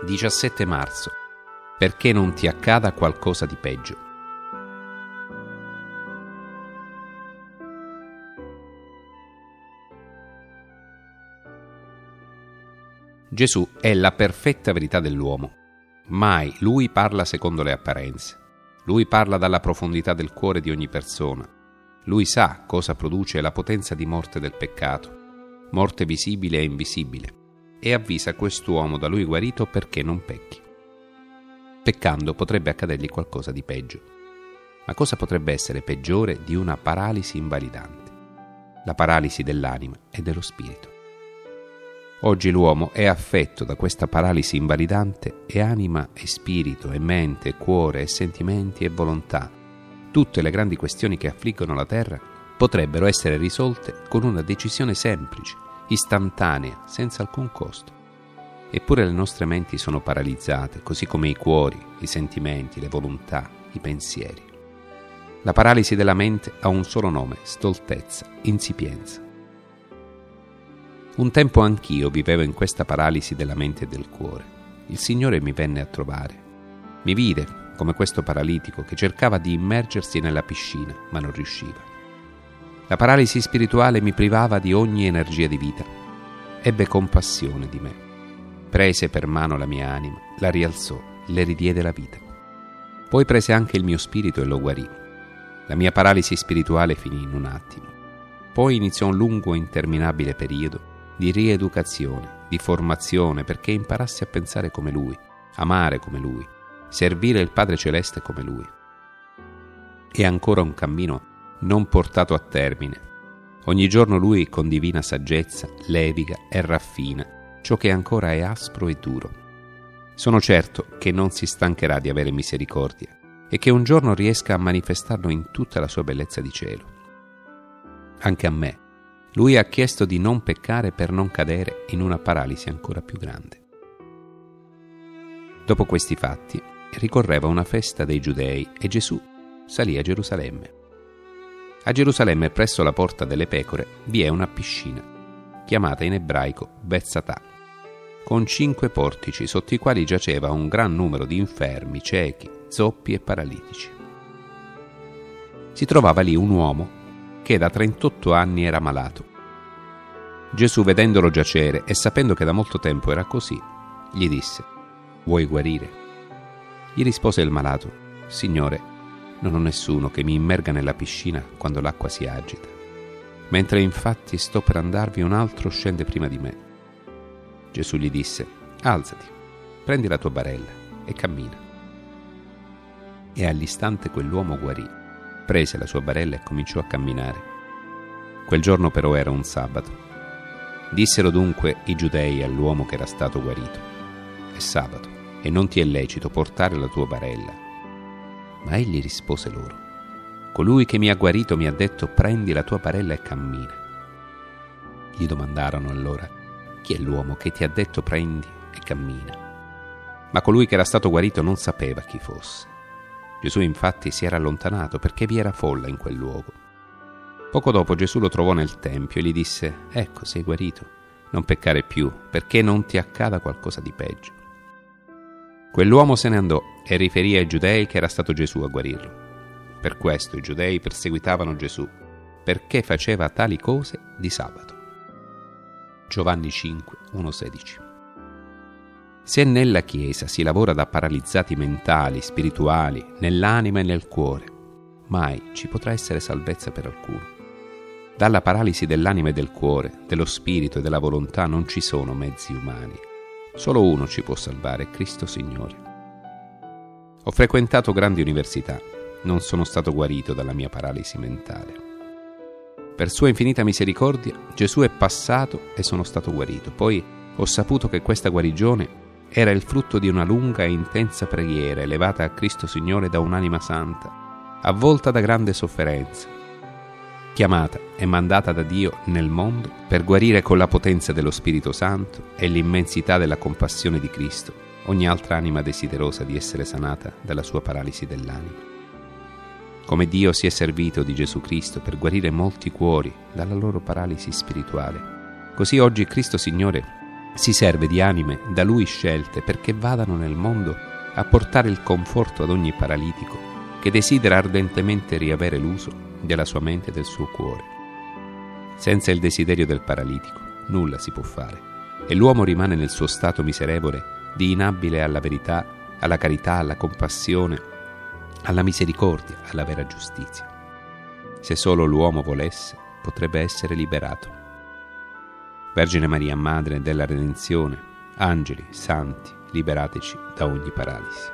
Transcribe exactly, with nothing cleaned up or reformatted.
diciassette marzo. Perché non ti accada qualcosa di peggio. Gesù è la perfetta verità dell'uomo. Mai lui parla secondo le apparenze. Lui parla dalla profondità del cuore di ogni persona. Lui sa cosa produce la potenza di morte del peccato, morte visibile e invisibile, e avvisa quest'uomo da lui guarito perché non pecchi. Peccando potrebbe accadergli qualcosa di peggio. Ma cosa potrebbe essere peggiore di una paralisi invalidante? La paralisi dell'anima e dello spirito. Oggi l'uomo è affetto da questa paralisi invalidante e anima e spirito e mente e cuore e sentimenti e volontà, tutte le grandi questioni che affliggono la terra, potrebbero essere risolte con una decisione semplice, istantanea, senza alcun costo. Eppure le nostre menti sono paralizzate, così come i cuori, i sentimenti, le volontà, i pensieri. La paralisi della mente ha un solo nome: stoltezza, insipienza. Un tempo anch'io vivevo in questa paralisi della mente e del cuore. Il Signore mi venne a trovare. Mi vide come questo paralitico che cercava di immergersi nella piscina, ma non riusciva. La paralisi spirituale mi privava di ogni energia di vita. Ebbe compassione di me. Prese per mano la mia anima, la rialzò, le ridiede la vita. Poi prese anche il mio spirito e lo guarì. La mia paralisi spirituale finì in un attimo. Poi iniziò un lungo e interminabile periodo di rieducazione, di formazione, perché imparassi a pensare come Lui, amare come Lui, servire il Padre Celeste come Lui. È ancora un cammino non portato a termine. Ogni giorno Lui, con divina saggezza, leviga e raffina ciò che ancora è aspro e duro. Sono certo che non si stancherà di avere misericordia e che un giorno riesca a manifestarlo in tutta la sua bellezza di cielo. Anche a me Lui ha chiesto di non peccare per non cadere in una paralisi ancora più grande. Dopo questi fatti ricorreva una festa dei Giudei e Gesù salì a Gerusalemme. A Gerusalemme, presso la porta delle pecore, vi è una piscina, chiamata in ebraico Betzatà, con cinque portici sotto i quali giaceva un gran numero di infermi, ciechi, zoppi e paralitici. Si trovava lì un uomo che da trentotto anni era malato. Gesù, vedendolo giacere e sapendo che da molto tempo era così, gli disse: «Vuoi guarire?» Gli rispose il malato: «Signore, non ho nessuno che mi immerga nella piscina quando l'acqua si agita. Mentre infatti sto per andarvi, un altro scende prima di me». Gesù gli disse: «Alzati, prendi la tua barella e cammina». E all'istante quell'uomo guarì, prese la sua barella e cominciò a camminare. Quel giorno però era un sabato. Dissero dunque i Giudei all'uomo che era stato guarito: «È sabato e non ti è lecito portare la tua barella». Ma egli rispose loro: «Colui che mi ha guarito mi ha detto: prendi la tua barella e cammina». Gli domandarono allora: «Chi è l'uomo che ti ha detto prendi e cammina?» Ma colui che era stato guarito non sapeva chi fosse. Gesù infatti si era allontanato perché vi era folla in quel luogo. Poco dopo Gesù lo trovò nel tempio e gli disse: «Ecco, sei guarito, non peccare più, perché non ti accada qualcosa di peggio». Quell'uomo se ne andò e riferì ai Giudei che era stato Gesù a guarirlo. Per questo i Giudei perseguitavano Gesù, perché faceva tali cose di sabato. Giovanni cinque, uno sedici. Se nella Chiesa si lavora da paralizzati mentali, spirituali, nell'anima e nel cuore, mai ci potrà essere salvezza per alcuno. Dalla paralisi dell'anima e del cuore, dello spirito e della volontà non ci sono mezzi umani. Solo uno ci può salvare, Cristo Signore. Ho frequentato grandi università, non sono stato guarito dalla mia paralisi mentale. Per sua infinita misericordia, Gesù è passato e sono stato guarito. Poi ho saputo che questa guarigione era il frutto di una lunga e intensa preghiera elevata a Cristo Signore da un'anima santa, avvolta da grande sofferenza, chiamata e mandata da Dio nel mondo per guarire con la potenza dello Spirito Santo e l'immensità della compassione di Cristo ogni altra anima desiderosa di essere sanata dalla sua paralisi dell'anima. Come Dio si è servito di Gesù Cristo per guarire molti cuori dalla loro paralisi spirituale, così oggi Cristo Signore si serve di anime da Lui scelte perché vadano nel mondo a portare il conforto ad ogni paralitico che desidera ardentemente riavere l'uso della sua mente e del suo cuore. Senza il desiderio del paralitico nulla si può fare e l'uomo rimane nel suo stato miserevole di inabile alla verità, alla carità, alla compassione, alla misericordia, alla vera giustizia. Se solo l'uomo volesse, potrebbe essere liberato. Vergine Maria, Madre della Redenzione, angeli, santi, liberateci da ogni paralisi.